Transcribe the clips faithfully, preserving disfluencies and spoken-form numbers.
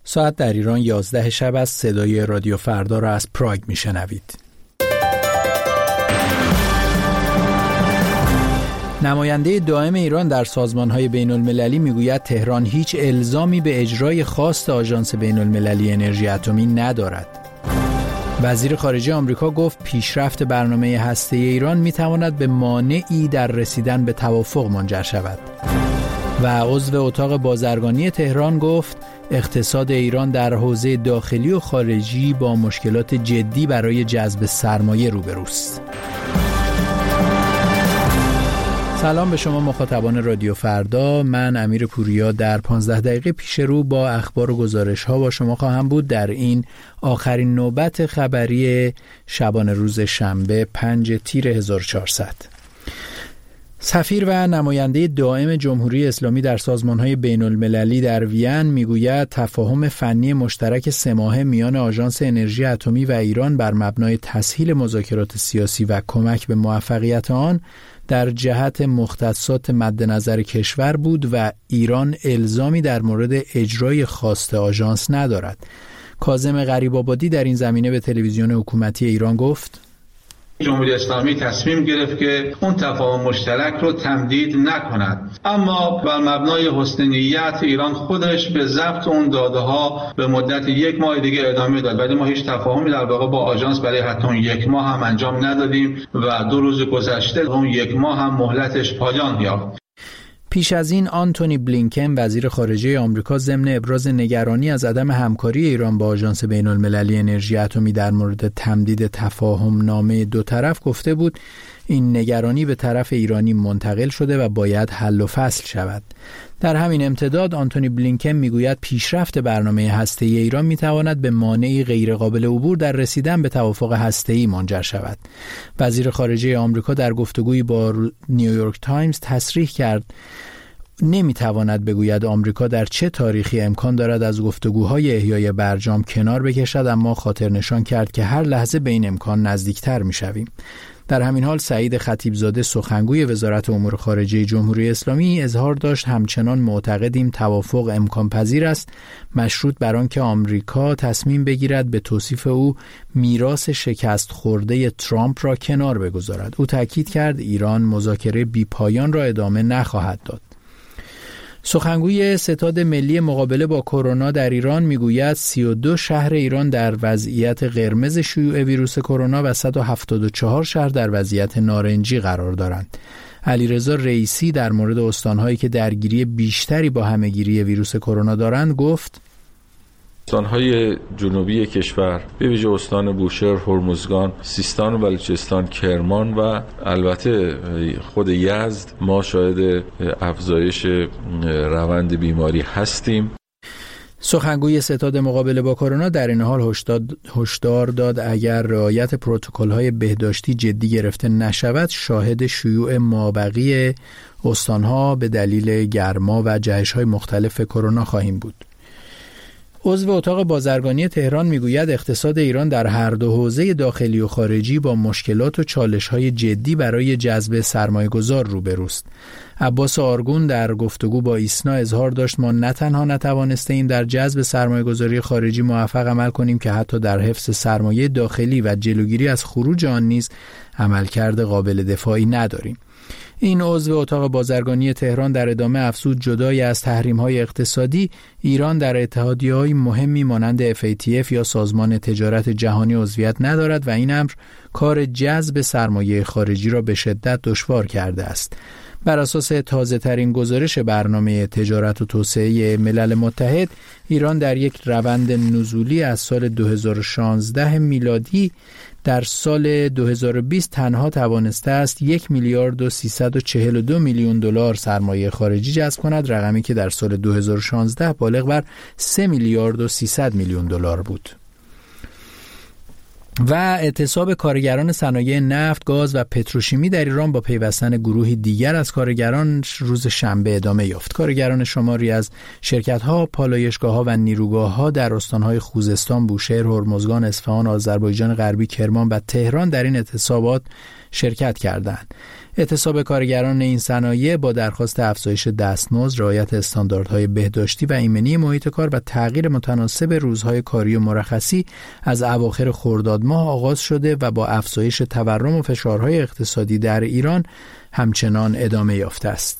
ساعت در ایران یازده شب است. صدای رادیو فردا را از پراگ میشنوید. نماینده دائم ایران در سازمان‌های بین‌المللی میگوید تهران هیچ الزامی به اجرای خواست آژانس بین‌المللی انرژی اتمی ندارد. وزیر خارجه آمریکا گفت پیشرفت برنامه هسته‌ای ایران میتواند به مانعی در رسیدن به توافق منجر شود. و عضو اتاق بازرگانی تهران گفت اقتصاد ایران در حوزه داخلی و خارجی با مشکلات جدی برای جذب سرمایه روبروست. سلام به شما مخاطبان رادیو فردا. من امیر پوریا در پانزده دقیقه پیش رو با اخبار و گزارش ها با شما خواهم بود در این آخرین نوبت خبری شبانه روز شنبه پنج تیر هزار و چهارصد. سفیر و نماینده دائم جمهوری اسلامی در سازمان‌های بین‌المللی در وین میگوید تفاهم فنی مشترک سه ماهه میان آژانس انرژی اتمی و ایران بر مبنای تسهیل مذاکرات سیاسی و کمک به موفقیت آن در جهت مختصات مد نظر کشور بود و ایران الزامی در مورد اجرای خواست آژانس ندارد. کاظم غریب‌آبادی در این زمینه به تلویزیون حکومتی ایران گفت جمهوری اسلامی تصمیم گرفت که اون تفاهم مشترک رو تمدید نکند، اما بر مبنای حسن نیت ایران خودش به ضبط اون داده ها به مدت یک ماه دیگه ادامه داد، ولی ما هیچ تفاهمی در واقع با آژانس برای حتی اون یک ماه هم انجام ندادیم و دو روز گذشته اون یک ماه هم مهلتش پایان یافت. پیش از این آنتونی بلینکن وزیر خارجه آمریکا ضمن ابراز نگرانی از عدم همکاری ایران با آژانس بین‌المللی انرژی اتمی در مورد تمدید تفاهم نامه دو طرف گفته بود این نگرانی به طرف ایرانی منتقل شده و باید حل و فصل شود. در همین امتداد آنتونی بلینکن میگوید پیشرفت برنامه هسته‌ای ایران میتواند به مانعی غیرقابل عبور در رسیدن به توافق هسته‌ای منجر شود. وزیر خارجه آمریکا در گفتگویی با نیویورک تایمز تصریح کرد نمیتواند بگوید آمریکا در چه تاریخی امکان دارد از گفتگوهای احیای برجام کنار بکشد، اما خاطر نشان کرد که هر لحظه به این امکان نزدیکتر میشویم. در همین حال سعید خطیبزاده سخنگوی وزارت امور خارجه جمهوری اسلامی اظهار داشت همچنان معتقدیم توافق امکان پذیر است، مشروط بر آنکه آمریکا تصمیم بگیرد به توصیف او میراث شکست خورده ترامپ را کنار بگذارد. او تاکید کرد ایران مذاکره بی پایان را ادامه نخواهد داد. سخنگوی ستاد ملی مقابله با کرونا در ایران میگوید سی و دو شهر ایران در وضعیت قرمز شیوع ویروس کرونا و صد و هفتاد و چهار شهر در وضعیت نارنجی قرار دارند. علیرضا رئیسی در مورد استان‌هایی که درگیری بیشتری با همه‌گیری ویروس کرونا دارند گفت استان‌های جنوبی کشور به ویژه استان بوشهر، هرمزگان، سیستان و بلوچستان، کرمان و البته خود یزد ما شاهد افزایش روند بیماری هستیم. سخنگوی ستاد مقابله با کرونا در این حال هشدار داد اگر رعایت پروتکل‌های بهداشتی جدی گرفته نشود شاهد شیوع مابقی استان‌ها به دلیل گرما و جهش‌های مختلف کرونا خواهیم بود. عضو اتاق بازرگانی تهران میگوید اقتصاد ایران در هر دو حوزه داخلی و خارجی با مشکلات و چالش‌های جدی برای جذب سرمایه‌گذار روبروست. عباس آرگون در گفتگو با ایسنا اظهار داشت ما نه تنها نتوانستیم در جذب سرمایه‌گذاری خارجی موفق عمل کنیم که حتی در حفظ سرمایه داخلی و جلوگیری از خروج آن نیز عملکرد قابل دفاعی نداریم. این عضو اتاق بازرگانی تهران در ادامه افزود جدای از تحریم‌های اقتصادی ایران در اتحادیه‌های مهمی مانند اف ای تی اف یا سازمان تجارت جهانی عضویت ندارد و این امر کار جذب سرمایه خارجی را به شدت دشوار کرده است. بر اساس تازه‌ترین گزارش برنامه تجارت و توسعه ملل متحد ایران در یک روند نزولی از سال دو هزار و شانزده میلادی در سال دو هزار و بیست تنها توانسته است یک میلیارد و سیصد و چهل و دو میلیون دلار سرمایه خارجی جذب کند، رقمی که در سال دو هزار و شانزده بالغ بر سه میلیارد و سیصد میلیون دلار بود. و اعتصاب کارگران صنایع نفت، گاز و پتروشیمی در ایران با پیوستن گروهی دیگر از کارگران روز شنبه ادامه یافت. کارگران شماری از شرکت‌ها، پالایشگاه‌ها و نیروگاه‌ها در استان‌های خوزستان، بوشهر، هرمزگان، اصفهان، آذربایجان غربی، کرمان و تهران در این اعتصابات شرکت کردند. اعتصاب کارگران این صنایع با درخواست افزایش دستمزد، رعایت استانداردهای بهداشتی و ایمنی محیط کار و تغییر متناسب روزهای کاری و مرخصی از اواخر خرداد ماه آغاز شده و با افزایش تورم و فشارهای اقتصادی در ایران همچنان ادامه یافته است.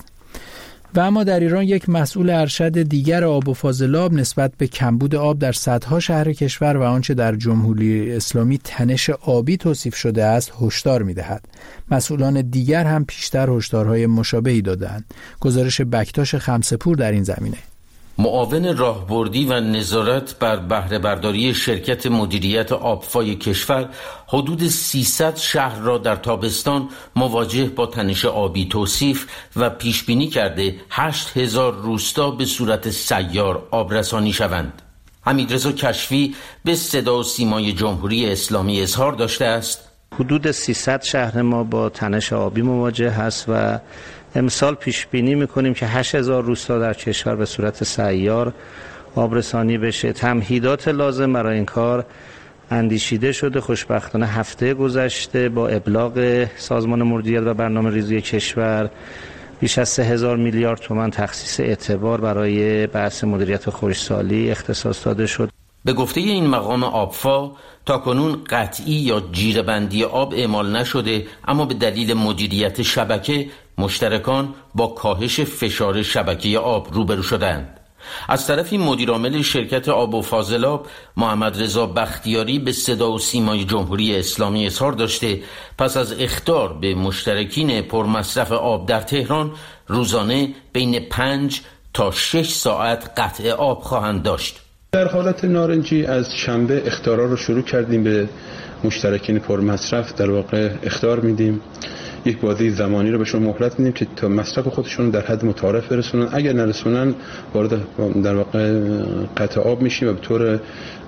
و اما در ایران یک مسئول ارشد دیگر آب و فاضلاب نسبت به کمبود آب در صدها شهر کشور و آنچه در جمهوری اسلامی تنش آبی توصیف شده است هشدار می‌دهد. مسئولان دیگر هم پیشتر هشدارهای مشابهی دادند. گزارش بکتاش خمسه‌پور در این زمینه. معاون راهبردی و نظارت بر بهره برداری شرکت مدیریت آبفای کشور حدود سیصد شهر را در تابستان مواجه با تنش آبی توصیف و پیش بینی کرده هشت هزار روستا به صورت سیار آبرسانی شوند. حمیدرضا کشفی به صدا و سیمای جمهوری اسلامی اظهار داشته است حدود سیصد شهر ما با تنش آبی مواجه هست و امسال پیش بینی میکنیم که هشت هزار روستا در کشور به صورت سیار آبرسانی بشه. تمهیدات لازم برای این کار اندیشیده شده. خوشبختانه هفته گذشته با ابلاغ سازمان مدیریت و برنامه‌ریزی کشور بیش از سه هزار میلیارد تومان تخصیص اعتبار برای بحث مدیریت خشکسالی اختصاص داده شد. به گفته این مقام آبفا تاکنون قطعی یا جیره‌بندی آب اعمال نشده، اما به دلیل مدیریت شبکه مشترکان با کاهش فشار شبکه آب روبرو شدند. از طرفی مدیرعامل شرکت آب و فاضلاب محمد رضا بختیاری به صدا و سیمای جمهوری اسلامی اظهار داشته پس از اخطار به مشترکین پرمصرف آب در تهران روزانه بین پنج تا شش ساعت قطع آب خواهند داشت. در حالت نارنجی از شنبه اخطارا رو شروع کردیم به مشترکین پرمصرف، در واقع اخطار میدیم، یک بازه زمانی رو بهشون مهلت میدیم که تا مصرف خودشون در حد متعارف برسونن. اگر نرسونن وارد در واقع قطع آب میشیم و به طور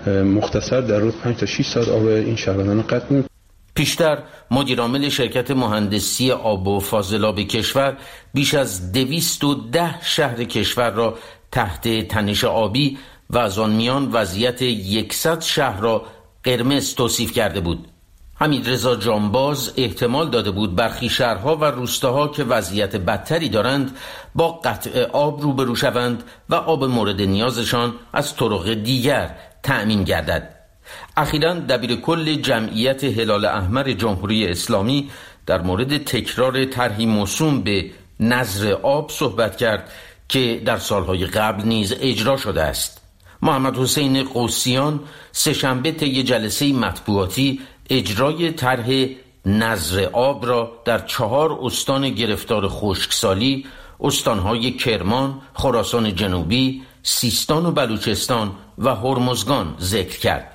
مختصر در روز پنج تا شش ساعت آب این شهروندان رو قطع می‌کنیم. پیشتر مدیرعامل شرکت مهندسی آب و فاضلاب کشور بیش از دویست و ده شهر کشور را تحت تنش آبی و از آن میان وضعیت صد شهر را قرمز توصیف کرده بود. حمیدرضا جانباز احتمال داده بود برخی شهرها و روستاها که وضعیت بدتری دارند با قطع آب روبرو شوند و آب مورد نیازشان از طرق دیگر تأمین گردد. اخیراً دبیر کل جمعیت هلال احمر جمهوری اسلامی در مورد تکرار طرحی موسوم به نظر آب صحبت کرد که در سالهای قبل نیز اجرا شده است. محمد حسین قوسیان سه‌شنبه طی جلسه مطبوعاتی اجرای طرح نظر آب را در چهار استان گرفتار خشکسالی، استانهای کرمان، خراسان جنوبی، سیستان و بلوچستان و هرمزگان ذکر کرد.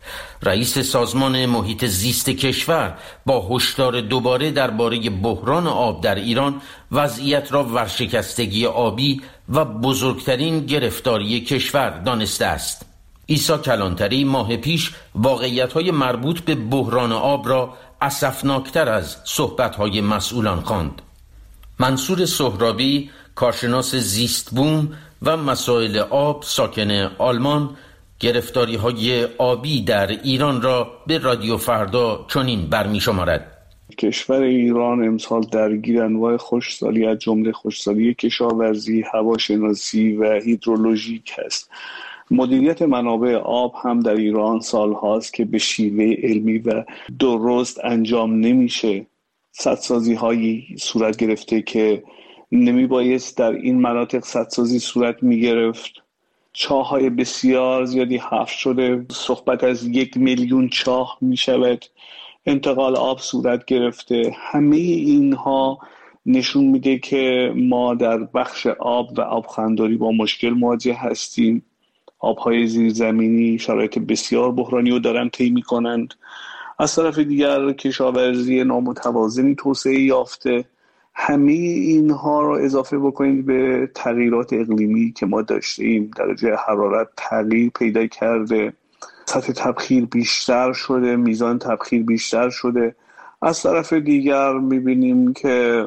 رئیس سازمان محیط زیست کشور با هشدار دوباره درباره بحران آب در ایران وضعیت را ورشکستگی آبی و بزرگترین گرفتاری کشور دانسته است. عیسی کلانتری ماه پیش واقعیت‌های مربوط به بحران آب را اسفناکتر از صحبت‌های مسئولان خواند. منصور سهرابی، کارشناس زیست بوم و مسائل آب ساکن آلمان، گرفتاری‌های آبی در ایران را به رادیو فردا چنین برمی شمارد. کشور ایران امسال درگیر انواع خشکسالی از جمله خشکسالی کشاورزی، هواشناسی و هیدرولوژیک است. مدیریت منابع آب هم در ایران سالهاست که به شیوه علمی و درست انجام نمیشه. سدسازی هایی صورت گرفته که نمی بایست در این مناطق سدسازی صورت می گرفت. چاه های بسیار زیادی حفر شده، صحبت از یک میلیون چاه می شود. انتقال آب صورت گرفته. همه اینها نشون میده که ما در بخش آب و آبخورداری با مشکل مواجه هستیم. آبهای زیرزمینی شرایط بسیار بحرانی رو دارن طی می‌کنند. از طرف دیگر کشاورزی نامتوازنی توسعه یافته. همه اینها رو اضافه بکنید به تغییرات اقلیمی که ما داشتیم، درجه حرارت تغییر پیدا کرده، سطح تبخیر بیشتر شده، میزان تبخیر بیشتر شده. از طرف دیگر می‌بینیم که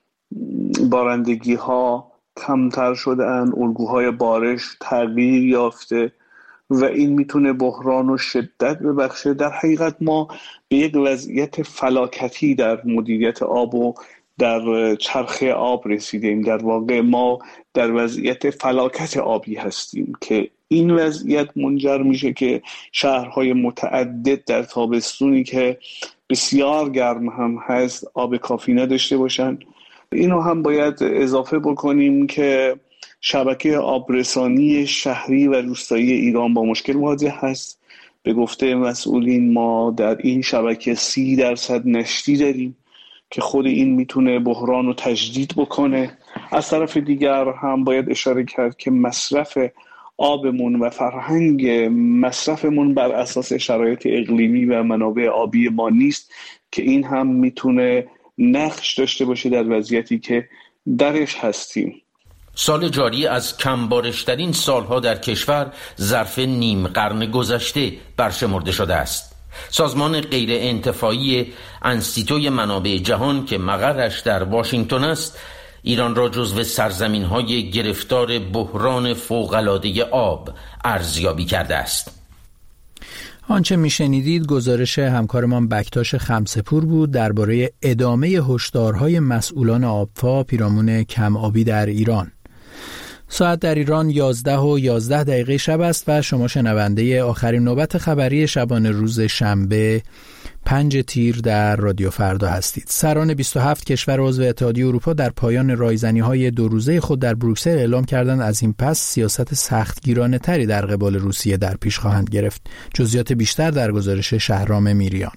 بارندگی ها کمتر شدن، الگوهای بارش تغییر یافته و این میتونه بحران و شدت ببخشه. در حقیقت ما به یک وضعیت فلاکتی در مدیریت آب و در چرخه آب رسیدیم. در واقع ما در وضعیت فلاکت آبی هستیم که این وضعیت منجر میشه که شهرهای متعدد در تابستونی که بسیار گرم هم هست آب کافی نداشته باشن. اینو هم باید اضافه بکنیم که شبکه آبرسانی شهری و روستایی ایران با مشکل مواجه هست. به گفته مسئولین ما در این شبکه سی درصد نشتی داریم که خود این میتونه بحران رو تجدید بکنه. از طرف دیگر هم باید اشاره کرد که مصرف آبمون و فرهنگ مصرفمون بر اساس شرایط اقلیمی و منابع آبی ما نیست که این هم میتونه نقش داشته باشه در وضعیتی که درش هستیم. سال جاری از کمبارشترین سالها در کشور ظرف نیم قرن گذشته برشمرده شده است. سازمان غیر انتفاعی انستیتوی منابع جهان که مقرش در واشنگتن است، ایران را جزو سرزمین‌های گرفتار بحران فوق‌العاده آب ارزیابی کرده است. آنچه میشنیدید گزارش همکارمان بکتاش خمسه‌پور بود درباره ادامه هشدارهای مسئولان آبفا پیرامون کم آبی در ایران. ساعت در ایران یازده و یازده دقیقه شب است و شما شنونده آخرین نوبت خبری شبانه روز شنبه پنج تیر در رادیو فردا هستید. سران بیست و هفت کشور عضو اتحادیه اروپا در پایان رایزنی‌های دو روزه خود در بروکسل اعلام کردند از این پس سیاست سختگیرانه تری در قبال روسیه در پیش خواهند گرفت. جزئیات بیشتر در گزارش شهرام میریان.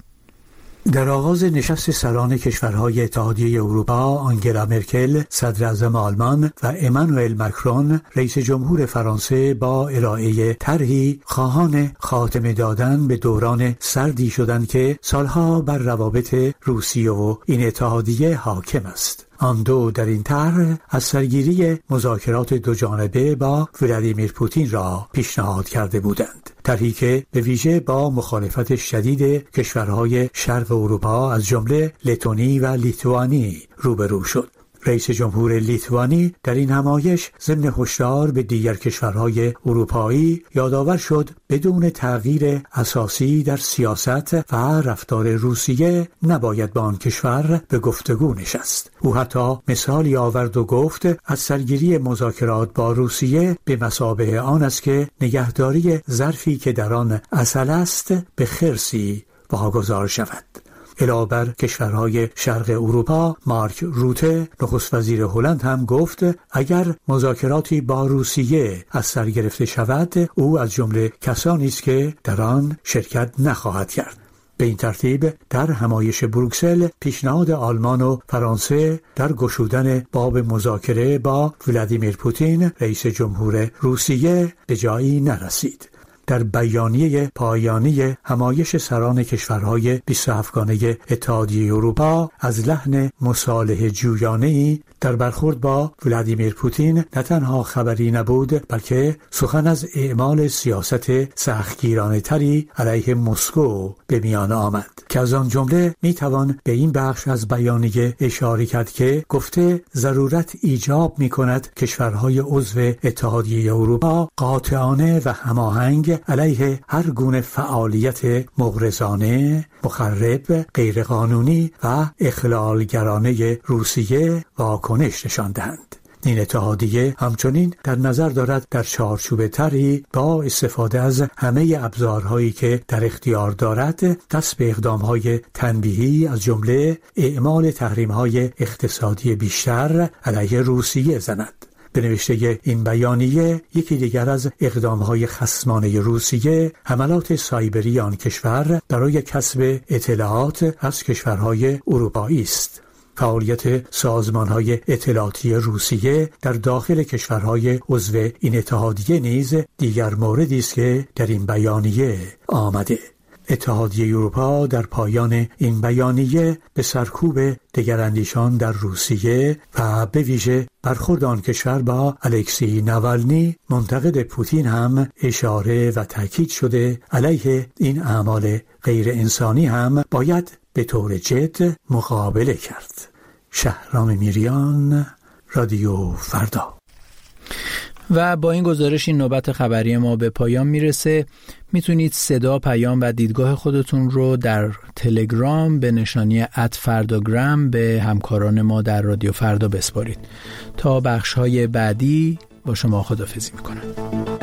در آغاز نشست سران کشورهای اتحادیه اروپا، آنگلا مرکل صدر اعظم آلمان و امانوئل مکرون رئیس جمهور فرانسه با ارائه طرحی خواهان خاتمه دادن به دوران سردی شدند که سالها بر روابط روسیه و این اتحادیه حاکم است. آن دو در این طرح از سرگیری مذاکرات دوجانبه با ولادیمیر پوتین را پیشنهاد کرده بودند. طرحی که به ویژه با مخالفت شدید کشورهای شرق اروپا از جمله لتونی و لیتوانی روبرو شد. رئیس جمهور لیتوانی در این همایش ضمن هشدار به دیگر کشورهای اروپایی یادآور شد بدون تغییر اساسی در سیاست و رفتار روسیه نباید با آن کشور به گفتگو نشست. او حتی مثالی آورد و گفت از سرگیری مذاکرات با روسیه به مثابه آن است که نگهداری ظرفی که در آن عسل است به خرسی واگذار شود. علاوه بر کشورهای شرق اروپا، مارک روته نخست وزیر هلند هم گفت اگر مذاکراتی با روسیه از سر گرفته شود، او از جمله کسانی است که در آن شرکت نخواهد کرد. به این ترتیب در همایش بروکسل پیشنهاد آلمان و فرانسه در گشودن باب مذاکره با ولادیمیر پوتین رئیس جمهور روسیه به جایی نرسید. در بیانیه پایانی همایش سران کشورهای بیست و هفتگانه اتحادیه اروپا از لحن مصالحه جویانه‌ای در برخورد با ولادیمیر پوتین نه تنها خبری نبود، بلکه سخن از اعمال سیاست سختگیرانه تری علیه مسکو به میان آمد که از آن جمله میتوان به این بخش از بیانیه اشاره کرد که گفته ضرورت ایجاب میکند کشورهای عضو اتحادیه اروپا قاطعانه و هماهنگ علیه هر گونه فعالیت مغرضانه، مخرب، غیرقانونی و اخلالگرانه روسیه واکنش نشان دهند. این اتحادیه همچنین در نظر دارد در چارچوب طرحی با استفاده از همه ابزارهایی که در اختیار دارد دست به اقدامهای تنبیهی از جمله اعمال تحریم‌های اقتصادی بیشتر علیه روسیه زند. به نوشته این بیانیه یکی دیگر از اقدامهای خصمانه روسیه حملات سایبری آن کشور برای کسب اطلاعات از کشورهای اروپایی است. فعالیت سازمانهای اطلاعاتی روسیه در داخل کشورهای عضو این اتحادیه نیز دیگر موردی است که در این بیانیه آمده. اتحادیه اروپا در پایان این بیانیه به سرکوب دگراندیشان در روسیه و به ویژه برخورد آن کشور با الکسی ناوالنی منتقد پوتین هم اشاره و تاکید شده علیه این اعمال غیر انسانی هم باید به طور جد مقابله کرد. شهرام میریان، رادیو فردا. و با این گزارش این نوبت خبری ما به پایان میرسه. میتونید صدا، پیام و دیدگاه خودتون رو در تلگرام به نشانی ات فرداگرام به همکاران ما در رادیو فردا بسپارید. تا بخش‌های بعدی با شما خداحافظی میکنم.